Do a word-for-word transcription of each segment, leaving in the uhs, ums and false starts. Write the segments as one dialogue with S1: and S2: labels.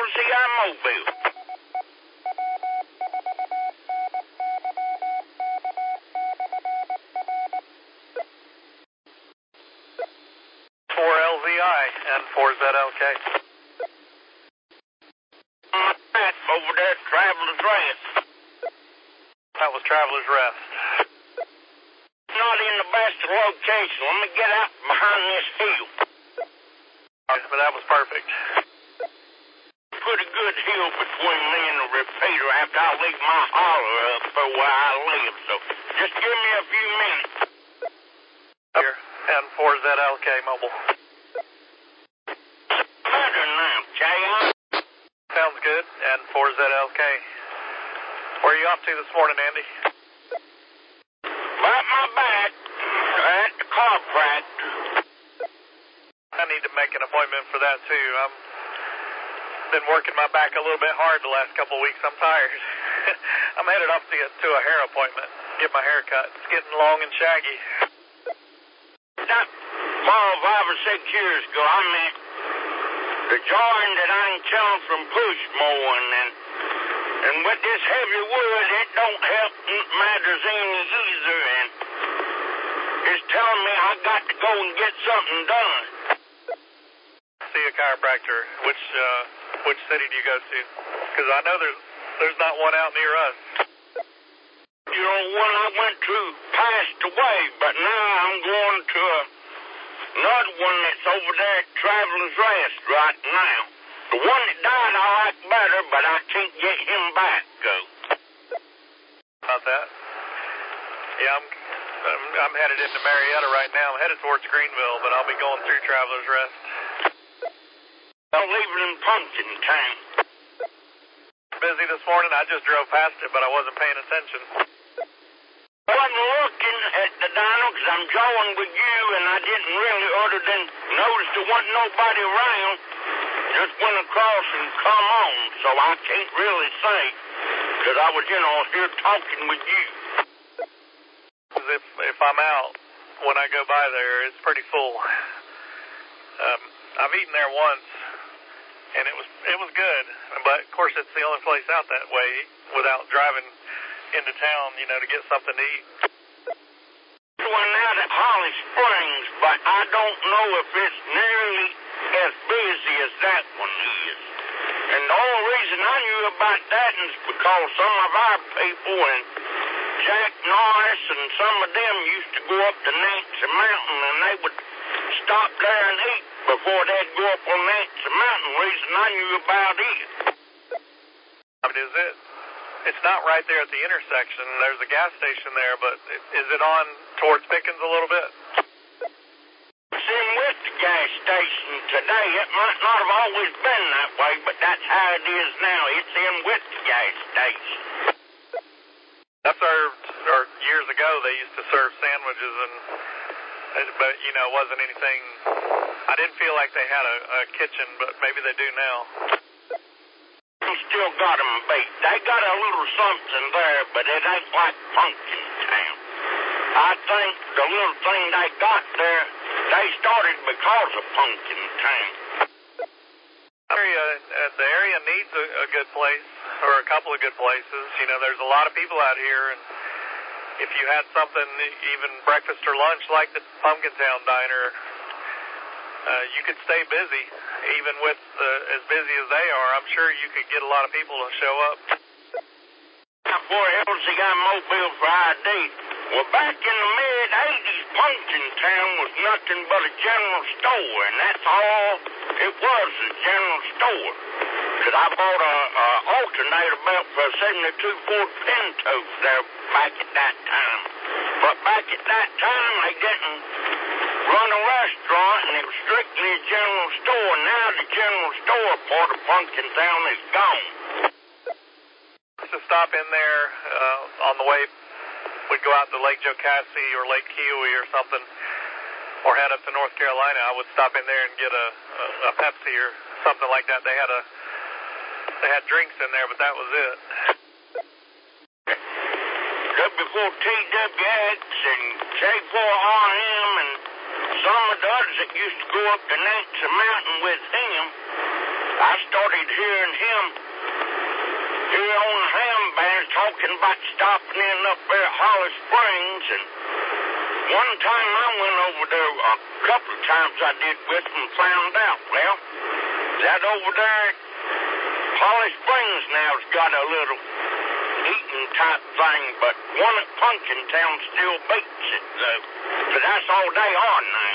S1: L Z I Mobile.
S2: four L Z I and four Z L K.
S1: Over there, Traveler's Rest.
S2: That was Traveler's Rest.
S1: Not in the best location. Let me get out behind this hill.
S2: But that was perfect.
S1: Pretty good hill between me and the repeater after I leave my holler up for where I live. So just give me a few minutes.
S2: Here, and four Z L K mobile.
S1: Better now, Jay.
S2: Sounds good, and four Z L K. Where are you off to this morning, Andy?
S1: Right my back at the chiropractor.
S2: I need to make an appointment for that too. I'm been working my back a little bit hard the last couple of weeks. I'm tired. I'm headed up to get to a hair appointment, get my hair cut. It's getting long and shaggy.
S1: That, well, five or six years ago, I meant the joint that I ain't chilling from push mowing, and and with this heavy wood, it don't help matters any either, and it's telling me I got to go and get something done.
S2: See a chiropractor. Which uh, which city do you go to? Because I know there's there's not one out near us.
S1: You know, one I went to passed away, but now I'm going to a, another one that's over there at Traveler's Rest right now. The one that died I like better, but I can't get him back, though.
S2: About that? Yeah, I'm, I'm I'm headed into Marietta right now. I'm headed towards Greenville, but I'll be going through Traveler's Rest.
S1: I'm leaving in Pumpkin Town.
S2: Busy this morning. I just drove past it, but I wasn't paying attention.
S1: I wasn't looking at the dyno because I'm jawing with you, and I didn't really, other than notice there wasn't nobody around. Just went across and come on, so I can't really say because I was, you know, here talking with you.
S2: Because if if I'm out when I go by there, it's pretty full. Um, I've eaten there once, and it was it was good. But of course, it's the only place out that way without driving into town, you know, to get something to eat.
S1: One out at Holly Springs, but I don't know if it's nearly as busy as that one is. And the only reason I knew about that is because some of our people and Jack Norris and some of them used to go up to Nancy Mountain, and they would stop there and eat before they'd go up on Nancy Mountain. Reason I knew about it.
S2: What is it? It's not right there at the intersection. There's a gas station there, but is it on towards Pickens a little bit?
S1: It's in with the gas station today. It might not have always been that way, but that's how it is now. It's in with the gas station.
S2: I served, or years ago, they used to serve sandwiches, and but, you know, it wasn't anything. I didn't feel like they had a, a kitchen, but maybe they do now.
S1: Still got them beat. They got a little something there, but it ain't like Pumpkin Town. I think the little thing they got there, they started because of Pumpkin Town.
S2: Area, uh, the area needs a, a good place, or a couple of good places. You know, there's a lot of people out here, and if you had something, even breakfast or lunch like the Pumpkin Town Diner, uh, you could stay busy. Even with uh, as busy as they are, I'm sure you could get a lot of people to show up.
S1: four L Z I Mobile for I D. Well, back in the mid eighties, Pumpkin Town was nothing but a general store, and that's all it was, a general store. Because I bought a, a alternator belt for a seventy-two Ford Pinto there back at that time. But back at that time, they didn't run a restaurant, and it was strictly a general store. Now the general store part of Pumpkin Town is gone.
S2: To stop in there uh, on the way, we'd go out to Lake Jocassee or Lake Keowee or something, or head up to North Carolina. I would stop in there and get a, a, a Pepsi or something like that. They had a they had drinks in there, but that was it.
S1: W four T W X and J four R M and some of the others that used to go up to Nancy Mountain with him, I started hearing him here on the ham band talking about stopping in up there at Holly Springs, and one time I went over there, a couple of times I did with him, and found out, well, that over there at Holly Springs now's got a little eating type thing, but one at Punkintown still beats it, though. So that's all they are now.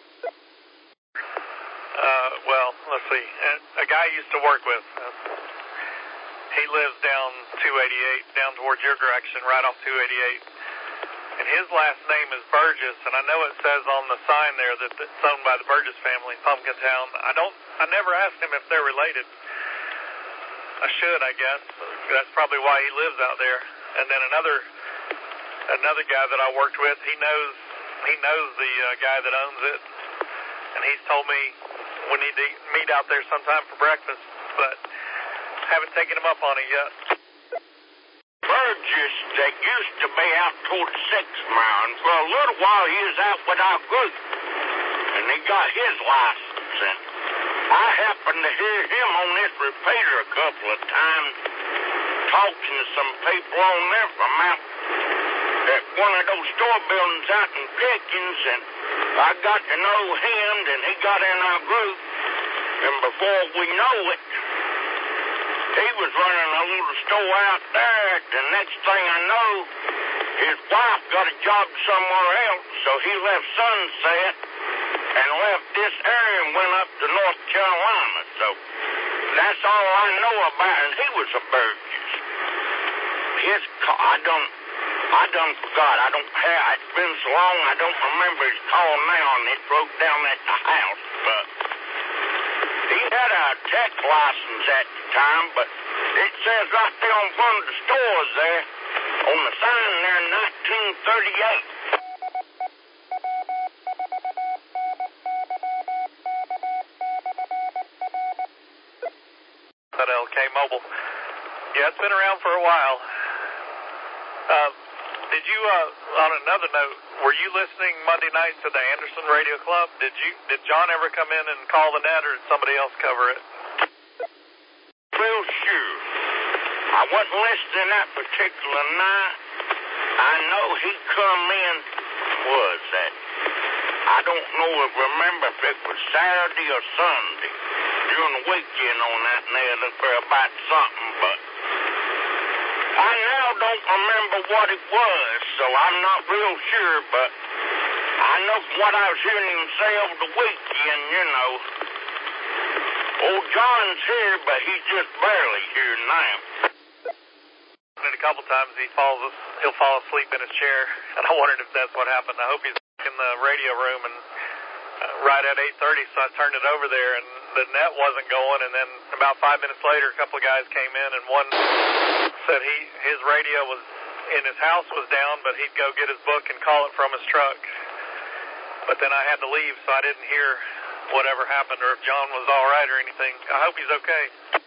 S2: Uh, well, let's see. A guy I used to work with, uh, he lives down two eighty-eight, down towards your direction, right off two eighty-eight. And his last name is Burgess, and I know it says on the sign there that it's owned by the Burgess family, Pumpkintown. I don't, I never asked him if they're related. I should, I guess. That's probably why he lives out there. And then another, another guy that I worked with, he knows, he knows the uh, guy that owns it, and he's told me we need to meet out there sometime for breakfast, but haven't taken him up on it yet.
S1: Burgess, that used to be out toward Six Mile, and for a little while he was out with our group, and he got his license, and I happened to hear him on this repeater a couple of times talking to some people on there from out at one of those store buildings out in Pickens, and I got to know him, and he got in our group, and before we know it, he was running a little store out there. The next thing I know, his wife got a job somewhere else, so he left Sunset and left this area and went up to North Carolina. So that's all I know about, and he was a Burgess. His car, I don't, I done forgot. I don't have, it's been so long, I don't remember his call now, and it broke down at the house, but he had a tech license at the time, but it says right there on one of the stores there, on the sign there, nineteen thirty-eight.
S2: That L K Mobile. Yeah, it's been around for a while. Uh, did you, uh, on another note, were you listening Monday night to the Anderson Radio Club? Did you, did John ever come in and call the net, or did somebody else cover it?
S1: Well, sure. I wasn't listening that particular night. I know he come in, was that? I don't know if remember if it was Saturday or Sunday during the weekend on that nail for about something, but I now don't remember what it was, so I'm not real sure, but I know from what I was hearing him say over the weekend, you know, old John's here, but he's just barely here now.
S2: And a couple times he falls, he'll fall asleep in his chair, and I wondered if that's what happened. I hope he's in the radio room, and uh, right at eight thirty, so I turned it over there, and the net wasn't going, and then about five minutes later, a couple of guys came in, and one said he his radio was in his house was down, but he'd go get his book and call it from his truck. But then I had to leave, so I didn't hear whatever happened, or if John was all right or anything. I hope he's okay.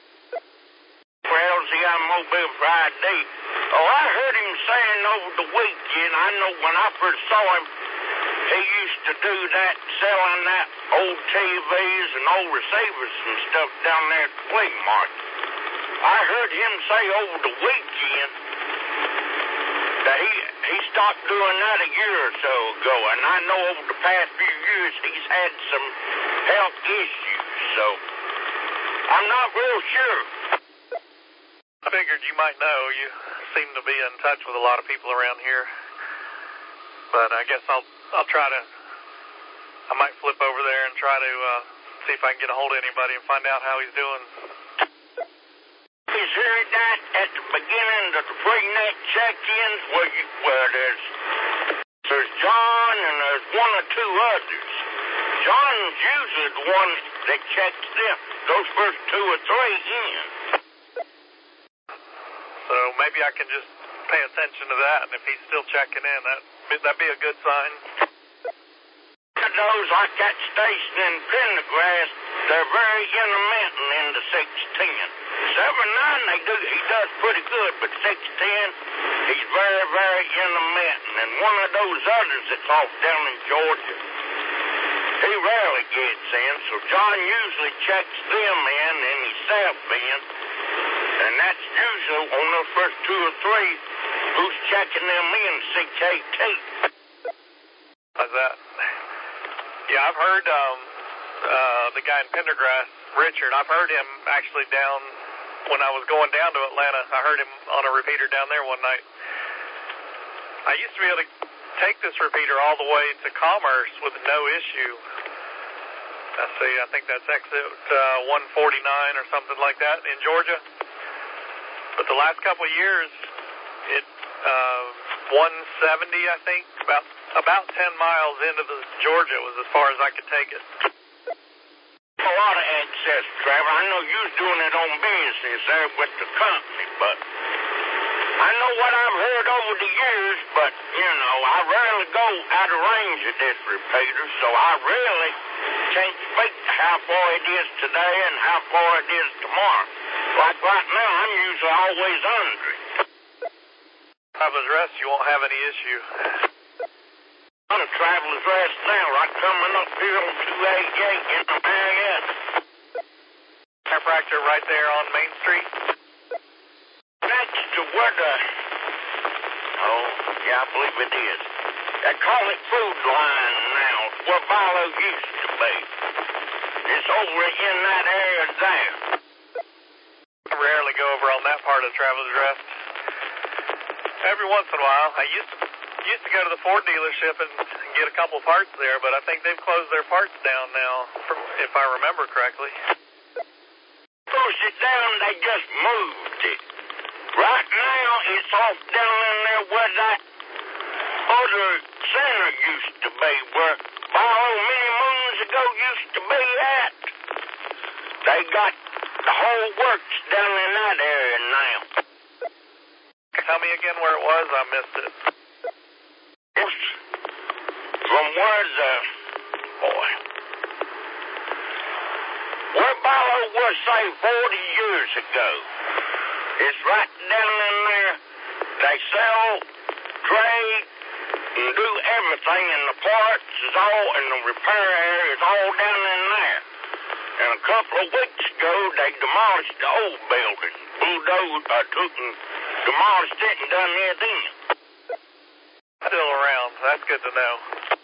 S1: Well, see, I'm Mobile Friday. Oh, I heard him saying over the weekend, I know when I first saw him, he used to do that, selling that old T Vs and old receivers and stuff down there at the flea market. I heard him say over the weekend that he he stopped doing that a year or so ago, and I know over the past few years he's had some health issues, so I'm not real sure.
S2: I figured you might know. You seem to be in touch with a lot of people around here, but I guess I'll I'll try to, I might flip over there and try to uh, see if I can get a hold of anybody and find out how he's doing.
S1: He's heard that at the beginning of the pre-net check-ins where, you, where there's, there's John and there's one or two others. John's usually the one that checks them, those first two or three in.
S2: So maybe I can just pay attention to that, and if he's still checking in, that, that'd be a good sign.
S1: Those like that station in Pendergrass, they're very intermittent in the six ten. seven nine, they do, he does pretty good, but six ten, he's very, very intermittent. And one of those others that's off down in Georgia, he rarely gets in, so John usually checks them in and himself in. And that's usually on the first two or three who's checking them in, C K T.
S2: How's that? Yeah, I've heard um, uh, the guy in Pendergrass, Richard, I've heard him actually down, when I was going down to Atlanta, I heard him on a repeater down there one night. I used to be able to take this repeater all the way to Commerce with no issue. I see, I think that's exit uh, one forty-nine or something like that in Georgia. But the last couple of years, it uh, one seventy, I think, about about ten miles into the Georgia was as far as I could take it.
S1: A lot of access travel. I know you was doing it on business there with the company, but I know what I've heard over the years, but, you know, I rarely go out of range of this repeater, so I really can't speak to how far it is today and how far it is tomorrow. Like right now, I'm usually always under it.
S2: Traveler's Rest, you won't have any issue.
S1: I'm a Traveler's Rest now. I'm coming up here on two eighty-eight in the Marietta.
S2: Chiropractor right there on Main Street?
S1: Next to where the... Oh, yeah, I believe it is. They call it Food Line now. It's where Barlow used to be. It's over in that area there.
S2: I rarely go over on that part of Traveler's Rest. Every once in a while. I used to used to go to the Ford dealership and get a couple parts there, but I think they've closed their parts down now, if I remember correctly.
S1: Closed it down, they just moved it. Right now, it's off down in there where that other center used to be, where Barlow many moons ago used to be at. They got the whole works down in that area now.
S2: Tell me again where it was. I missed it.
S1: It's from where the... Boy. Where Barlow was, say, forty years ago. It's right down in there. They sell, trade, and do everything, and the parts is all, and the repair area is all down in there. And a couple of weeks ago, they demolished the old building. Bulldozed, uh, took and demolished it and done it in.
S2: Still around. That's good to know.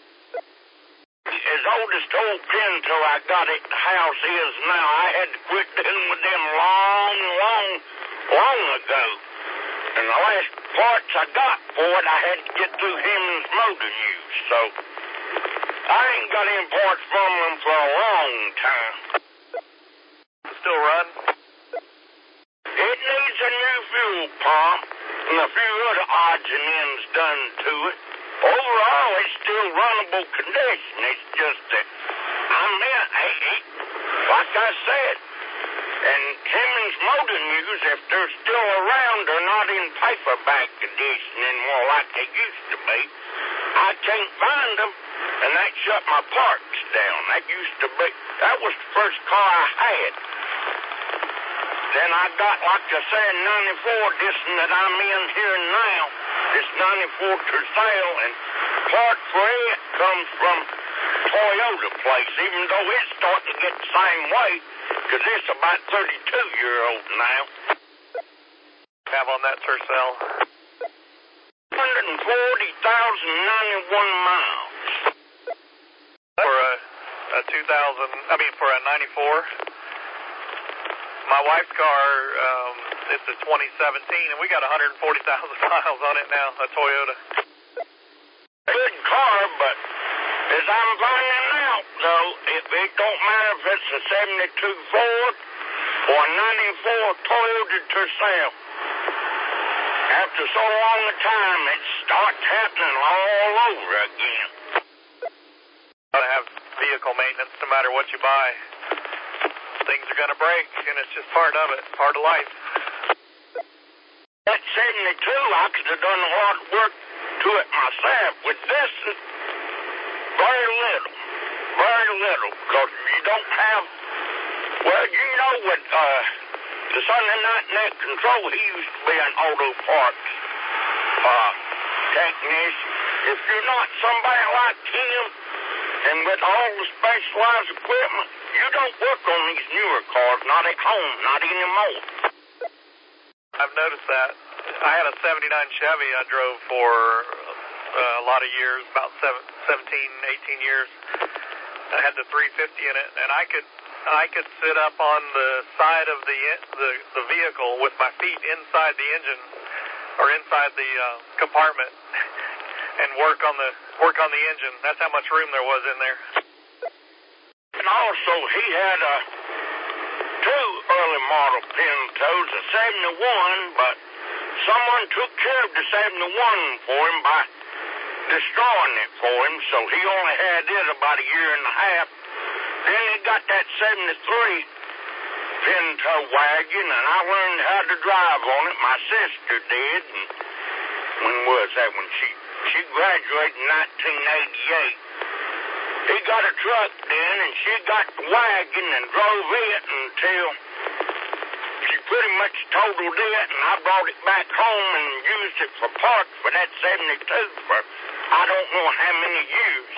S1: As old as the old Pinto I got at the house is now, I had to quit dealing with them long, long, long ago. And the last parts I got for it, I had to get through Hemmings Motor News. So, I ain't got any parts from them for a long time.
S2: Still run?
S1: It needs a new fuel pump and a few other odds and ends done to it. Overall, it's still runnable condition. It's just that, I mean, it, like I said, and Hemmings Motor News, if they're still around, they're not in paperback condition anymore like they used to be. I can't find them, and that shut my parts down. That used to be, that was the first car I had. Then I got, like I said, ninety-four, this one that I'm in here now, this ninety-four Tercel, and part for it comes from Toyota place, even though it's starting to get the same way, because it's about thirty-two year old now.
S2: Have on that Tercel?
S1: one hundred forty thousand ninety-one miles.
S2: For a, a two thousand, I mean for a ninety-four? My wife's car, um, it's a twenty seventeen, and we got one hundred forty thousand miles on it now, a Toyota.
S1: Good car, but as I'm finding out, though, if it don't matter if it's a seventy-two Ford or a ninety-four Toyota Tercel. After so long a time, it starts happening all over again.
S2: Gotta have vehicle maintenance no matter what you buy. Things are gonna break, and it's just part of it, part of life.
S1: That seventy-two, I could have done a lot of work to it myself. With this, very little, very little, because you don't have, well, you know what, uh, the Sunday Night Net Control, he used to be an auto parts uh, technician. If you're not somebody like him, And with all the specialized equipment, you don't work on these newer cars, not at home, not anymore.
S2: I've noticed that. I had a seventy-nine Chevy I drove for uh, a lot of years, about seventeen, eighteen years. I had the three fifty in it, and I could I could sit up on the side of the the, the vehicle with my feet inside the engine or inside the uh, compartment and work on the work on the engine. That's how much room there was in there.
S1: And also, he had a two early model Pintos, a seventy-one, but someone took care of the seventy-one for him by destroying it for him, so he only had it about a year and a half. Then he got that seventy-three Pinto wagon, and I learned how to drive on it. My sister did. And when was that? When she she graduated in nineteen eighty-eight. He got a truck then, and she got the wagon and drove it until she pretty much totaled it, and I brought it back home and used it for parts for that seventy-two for I don't know how many years.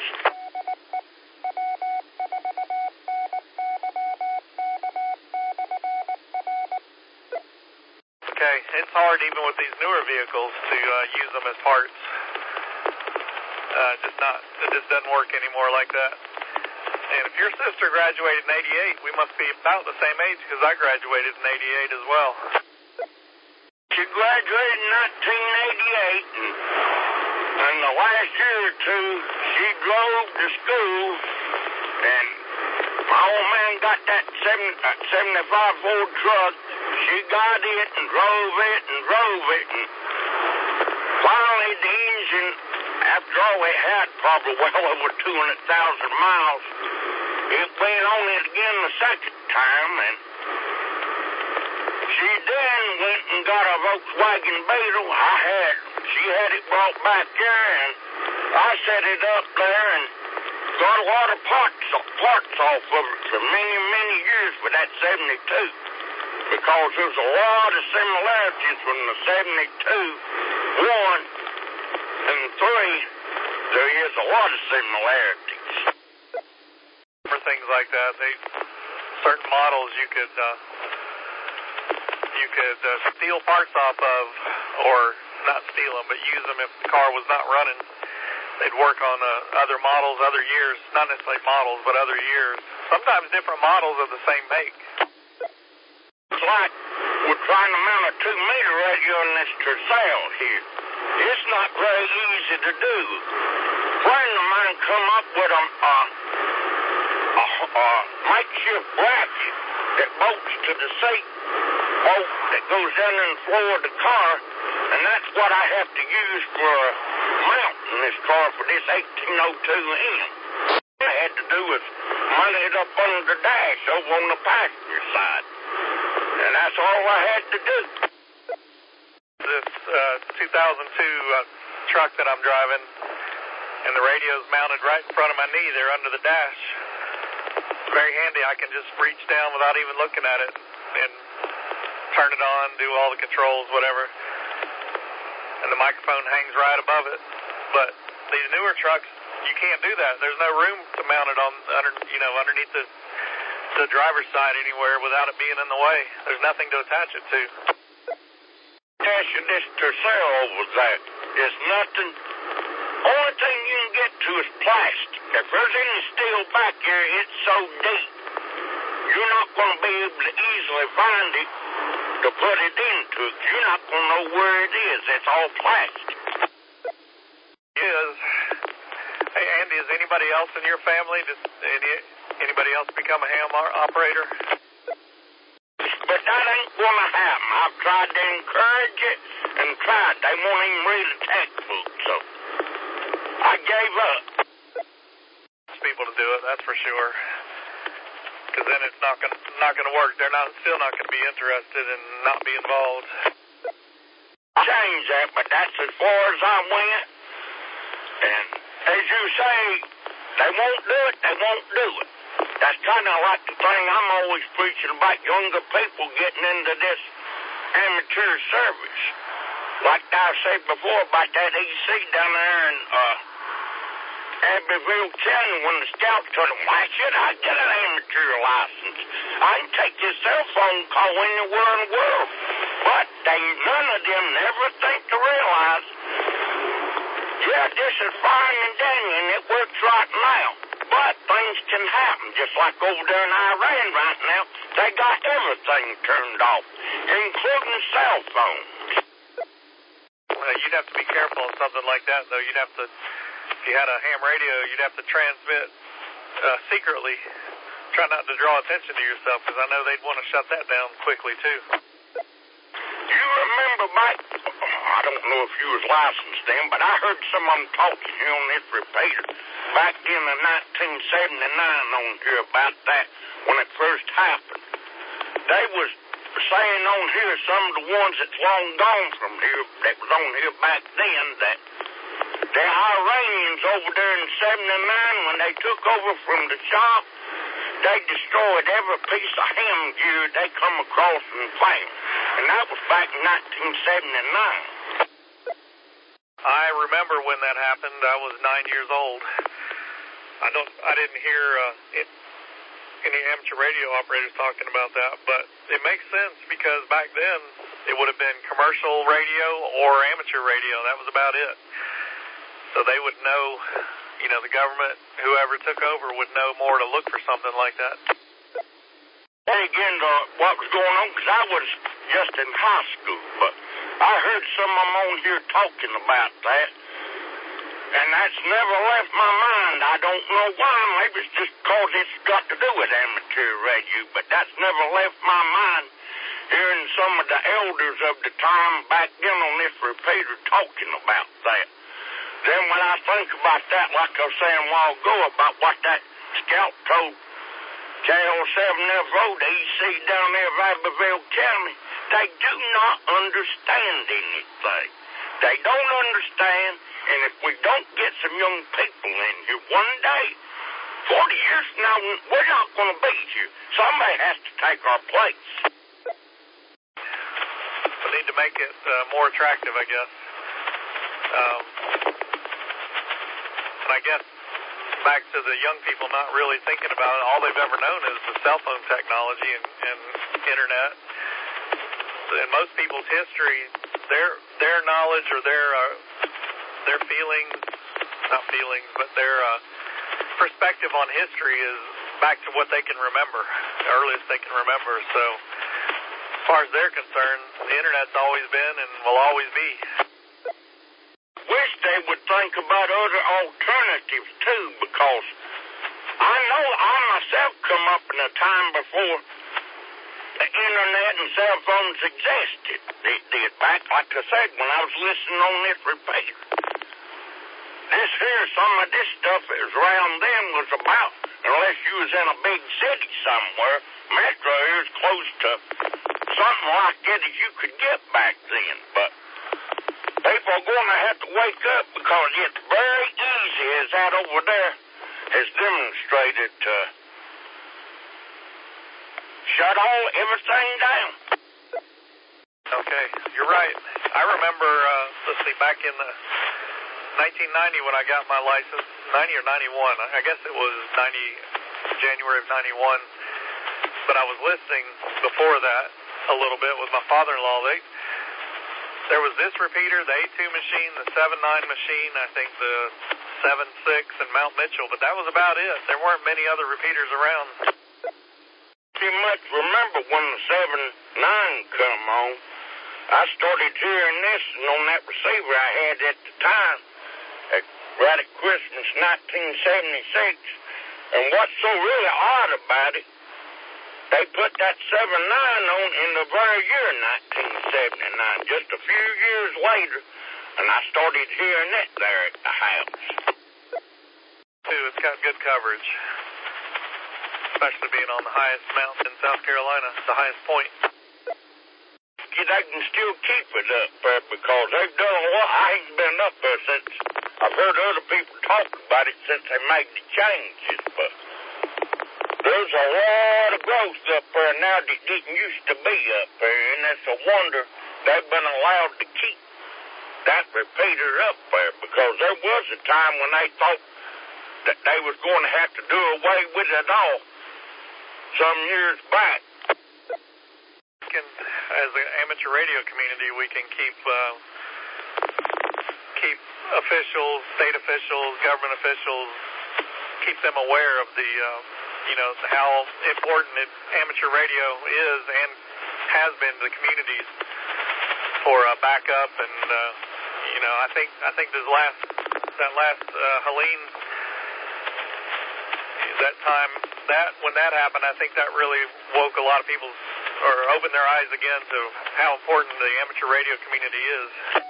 S2: Okay, it's hard even with these newer vehicles to uh, use them as parts. Uh, just not, it just doesn't work anymore like that. And if your sister graduated in eighty-eight, we must be about the same age because I graduated in eighty-eight as well.
S1: She graduated in nineteen eighty-eight, and, and the last year or two, she drove to school, and my old man got that seventy-five Ford truck. She got it and drove it and drove it, and finally the engine, after all it had probably well over two hundred thousand miles, it went on it again the second time, and she then went and got a Volkswagen Beetle. I had, she had it brought back there, and I set it up there and got a lot of parts, parts off of it for many, many years with that seventy-two. Because there's a lot of similarities from the seventy-two, one, and three. There is a lot of similarities.
S2: For things like that, they certain models you could uh, you could uh, steal parts off of, or not steal them, but use them if the car was not running. They'd work on uh, other models, other years, not necessarily models, but other years. Sometimes different models of the same make.
S1: It's like we're trying to mount a two-meter radio in this Tercel here. It's not very easy to do. A friend of mine come up with a, a, a, a makeshift bracket that bolts to the seat bolt that goes down in the floor of the car, and that's what I have to use for a mount in this car for this eighteen oh two M. All I had to do was mount it up under the dash over on the passenger side. And that's all I had to do.
S2: This uh, two thousand two uh, truck that I'm driving, and the radio's mounted right in front of my knee there under the dash. Very handy. I can just reach down without even looking at it and turn it on, do all the controls, whatever. And the microphone hangs right above it. But these newer trucks, you can't do that. There's no room to mount it on, under, you know, underneath the the driver's side anywhere without it being in the way. There's nothing to attach it to.
S1: Attaching this Tercel over that is nothing. Only thing you can get to is plastic. If there's any steel back here, it's so deep, you're not going to be able to easily find it to put it into it. You're not going to know where it is. It's all plastic.
S2: Yes. Hey, Andy, is anybody else in your family, just any, anybody else become a ham operator?
S1: But that ain't going to happen. I've tried to encourage it and tried. They won't even read a textbook, so I gave up.
S2: People to do it, that's for sure. Because then it's not going not going to work. They're not still not going to be interested and not be involved.
S1: Change that, but that's as far as I went. And as you say, they won't do it, they won't do it. That's kind of like the thing I'm always preaching about younger people getting into this amateur service. Like I said before about that E C down there in, uh, Abbeville County when the scouts told him, why should I get an amateur license? I can take this cell phone call anywhere in the world. But they, none of them never think to realize, yeah, this is fine and dandy, and it works right now. But things can happen, just like over there in Iran right now. They got everything turned off, including cell phones.
S2: Well, you'd have to be careful on something like that, though. You'd have to, if you had a ham radio, you'd have to transmit uh, secretly. Try not to draw attention to yourself, because I know they'd want to shut that down quickly, too.
S1: You remember back, I don't know if you was licensed then, but I heard some of them talking here on this repeater back in the nineteen seventy-nine on here about that when it first happened. They was saying on here, some of the ones that's long gone from here, that was on here back then, that the Iranians over there in seventy-nine, when they took over from the Shah, they destroyed every piece of ham gear they come across and found. And that was back in nineteen seventy-nine.
S2: I remember when that happened. I was nine years old. I don't. I didn't hear uh, it, any amateur radio operators talking about that, but it makes sense because back then it would have been commercial radio or amateur radio. That was about it. So they would know, you know, the government, whoever took over, would know more to look for something like that.
S1: Then again, uh, what was going on, because I was just in high school, but I heard some of them on here talking about that, and that's never left my mind. I don't know why. Maybe it's just because it's got to do with amateur radio, but that's never left my mind, hearing some of the elders of the time back then on this repeater talking about that. Then when I think about that, like I was saying a while ago, about what that scout told K O seven F O, the E C down there of Abbeville County, they do not understand anything. They don't understand, and if we don't get some young people in here one day, forty years from now, we're not going to be here. Somebody has to take our place.
S2: We need to make it uh, more attractive, I guess. Um, and I guess back to the young people not really thinking about it, all they've ever known is the cell phone technology and, and internet. In most people's history, their their knowledge or their uh, their feelings, not feelings, but their uh, perspective on history is back to what they can remember, the earliest they can remember. So as far as they're concerned, the internet's always been and will always be.
S1: Wish they would think about other alternatives too, because I know I myself come up in a time before the internet and cell phones existed. They did back, like I said, when I was listening on this repeater. This here, some of this stuff that was around then was about, unless you was in a big city somewhere, metro areas close to something like it as you could get back then. But people are going to have to wake up, because it's very easy, as that over there has demonstrated, to shut all everything down.
S2: Okay, you're right. I remember, uh, let's see, back in the nineteen ninety when I got my license, ninety or ninety-one, I guess it was ninety, January of ninety-one, but I was listening before that a little bit with my father-in-law. They, there was this repeater, the A two machine, the seven nine machine, I think the seven six and Mount Mitchell, but that was about it. There weren't many other repeaters around.
S1: Too much remember when the seven nine come on, I started hearing this, and on that receiver I had at the time, at, right at Christmas nineteen seventy-six, and what's so really odd about it, they put that seven nine on in the very year nineteen seventy-nine, just a few years later, and I started hearing it there at the house.
S2: Too, it's got good coverage, especially being on the highest mountain in South Carolina, the highest point.
S1: They can still keep it up there because they've done a lot. I ain't been up there since, I've heard other people talk about it since they made the changes, but there's a lot of growth up there now that didn't used to be up there, and it's a wonder they've been allowed to keep that repeater up there, because there was a time when they thought that they was going to have to do away with it all some years back.
S2: Can, as an amateur radio community, we can keep uh, keep officials, state officials, government officials, keep them aware of the, uh, you know, how important it, amateur radio is and has been to the communities for uh, backup. And uh, you know, I think I think this last that last uh, Helene, that time that when that happened, I think that really woke a lot of people, or opened their eyes again to how important the amateur radio community is.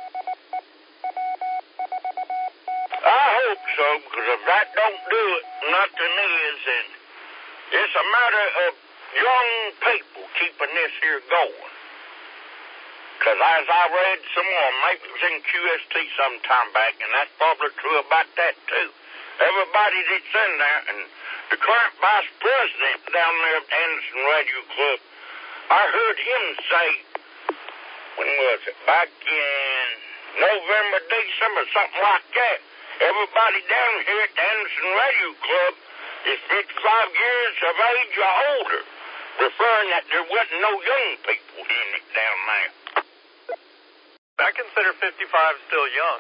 S1: I hope so, because if that don't do it, nothing is, and it's a matter of young people keeping this here going. Because as I read some more, maybe it was in Q S T some time back, and that's probably true about that too. Everybody that's in there, and the current vice president down there at Anderson Radio Club, I heard him say, when was it, back in November, December, something like that, everybody down here at the Anderson Radio Club is fifty-five years of age or older, referring that there wasn't no young people in it down there.
S2: I consider fifty-five still young.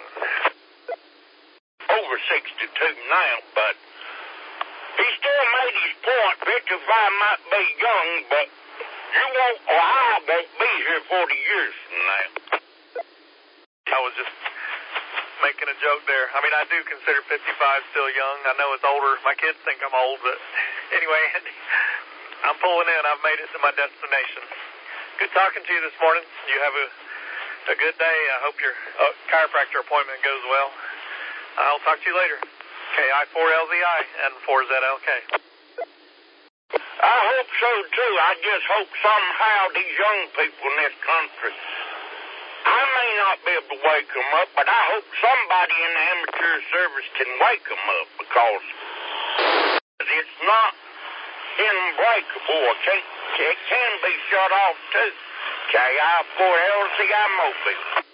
S1: Over sixty-two now, but he still made his point. fifty-five might be young, but you won't, or I won't be here forty years from now.
S2: I was just making a joke there. I mean, I do consider fifty-five still young. I know it's older. My kids think I'm old, but anyway, I'm pulling in. I've made it to my destination. Good talking to you this morning. You have a, a good day. I hope your uh, chiropractor appointment goes well. I'll talk to you later. K I four L Z I and four Z L K.
S1: I hope so, too. I just hope somehow these young people in this country, I may not be able to wake them up, but I hope somebody in the amateur service can wake them up, because it's not unbreakable. It can, it can be shut off, too. K I four L Z I Mobile.